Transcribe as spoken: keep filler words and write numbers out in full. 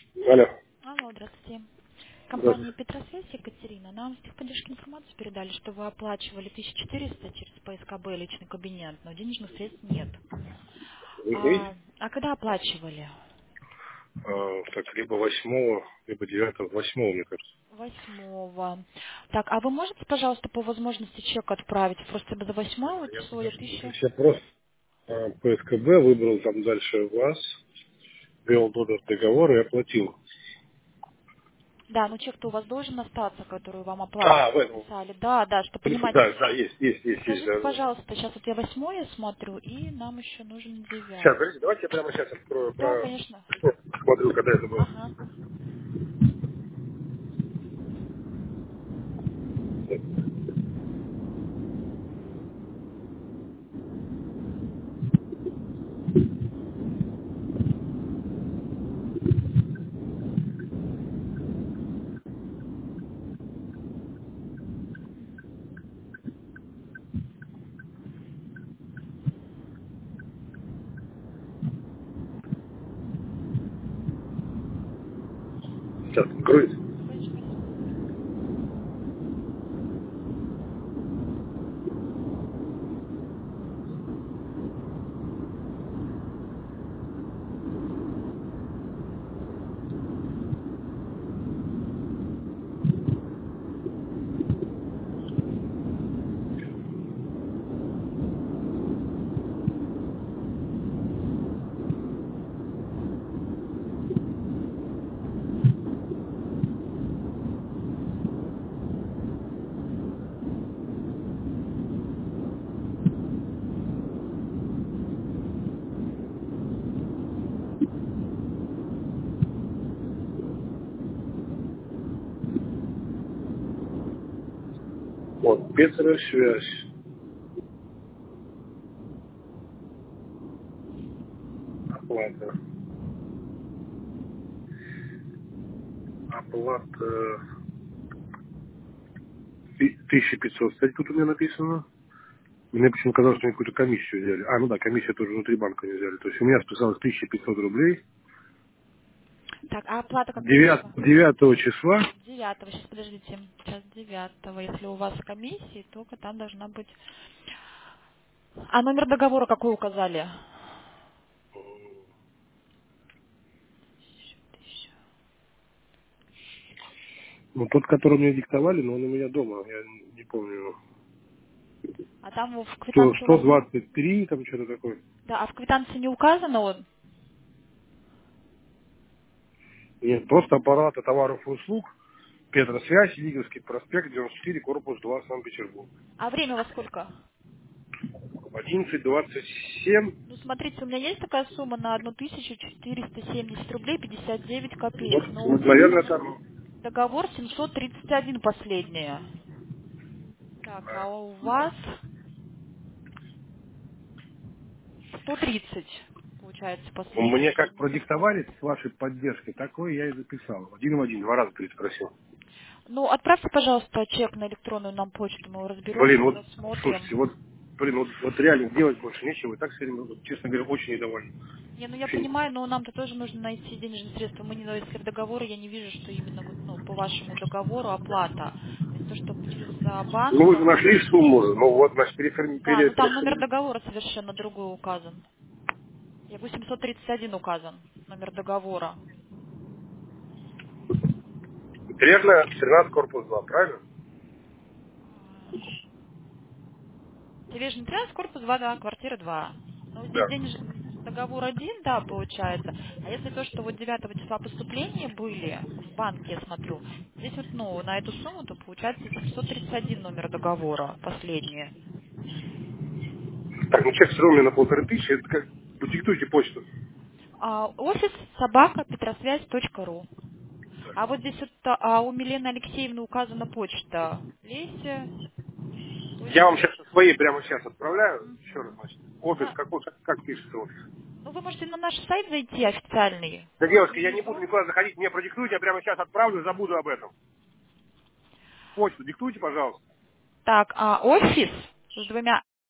Алло. Алло, здравствуйте. Компания Здравствуйте. Петросвязь, Екатерина. Нам с техподдержки информацию передали, что вы оплачивали тысячу четыреста через П С К Б личный кабинет, но денежных средств нет. Мгм. А, а когда оплачивали? А, так, либо восьмого, либо девятого, восьмого, мне кажется. Восьмого. Так, а вы можете, пожалуйста, по возможности чек отправить? Просто за восьмое Я, число я подожди, то тысяча... есть я просто а, П С К Б выбрал там дальше вас, ввел номер договора и оплатил. Да, ну чек-то у вас должен остаться, который вам оплату А, в этом. писали. Да, да, что понимаете. Да, да, есть, есть, есть, есть, Скажите, да, да. пожалуйста, сейчас вот я восьмое смотрю, и нам еще нужен Сейчас, девятый. подождите, давайте я прямо сейчас открою, Да, про... конечно. смотрю, когда это было. Ага. Сейчас откроется. Конечно, конечно. Вот, Петросвязь. Оплата. Оплата ти- тысяча пятьсот. Кстати, тут у меня написано. Мне почему казалось, что они какую-то комиссию взяли. А, ну да, комиссию тоже внутри банка не взяли. То есть у меня списалось тысяча пятьсот рублей. Так, а оплата когда девятого, числа? девятого числа. Девятого. Сейчас, подождите. Сейчас девятого. Если у вас комиссии, только там должна быть... А номер договора какой указали? Тысяча. Ну, тот, который мне диктовали, но он у меня дома. Я не помню. А там в Сто- квитанции у вас... 123, там что-то такое. Да, а в квитанции не указано он? Нет, просто аппарата товаров и услуг. Петросвязь, Лиговский проспект, девяносто четыре, корпус два, Санкт-Петербург. А время у вас сколько? одиннадцать двадцать семь. Ну, смотрите, у меня есть такая сумма на одну тысячу четыреста семьдесят рублей пятьдесят девять Вот, копеек. Но вот, наверное, там... договор семьсот тридцать один последнее. Так, а у вас сто тридцать, получается, Мне последнее как денежных средств. продиктовали с вашей поддержкой, такое я и записал. Один в один, два раза переспросил. Ну, отправьте, пожалуйста, чек на электронную нам почту, мы его Блин, разберемся, вот, рассмотрим. слушайте, вот, блин, вот, вот реально делать больше нечего. И так, все время, вот, честно говоря, очень недоволен. Не, ну я Вообще, понимаю, но нам-то тоже нужно найти денежные средства. Мы не, если в договоре, я не вижу, что именно вот, ну, по вашему договору оплата. То есть то, что через а, ну, банк вы же вам... нашли сумму, ну, вот, значит, переформи- Да, пере- ну там номер переформи- договора совершенно другой указан. Я восемьсот тридцать один указан, номер договора. Трежная, тринадцать, корпус два, правильно? Тележный тряс, корпус два, да, квартира два. Ну, здесь Да. денежный договор один, да, получается. А если то, что вот девятого числа поступления были в банке, я смотрю, здесь вот, ну, на эту сумму, то получается семьсот тридцать один номер договора, последнее. Так, ну, чек с румя на полторы тысячи, это как, ну, диктуйте почту. А, офис собака петросвязь точка ру. А вот здесь вот а, у Милены Алексеевны указана почта. Леся. Я вам Точка. сейчас свои прямо сейчас отправляю, еще раз, Мгм. значит. Офис, На- какой, как, как пишется офис? ну, вы можете на наш сайт зайти официальный. Да, Вот девушка, я не буду внизу. никуда заходить, мне продиктуйте, я прямо сейчас отправлю, забуду об этом. Почту диктуйте, пожалуйста. Так, а офис с двумя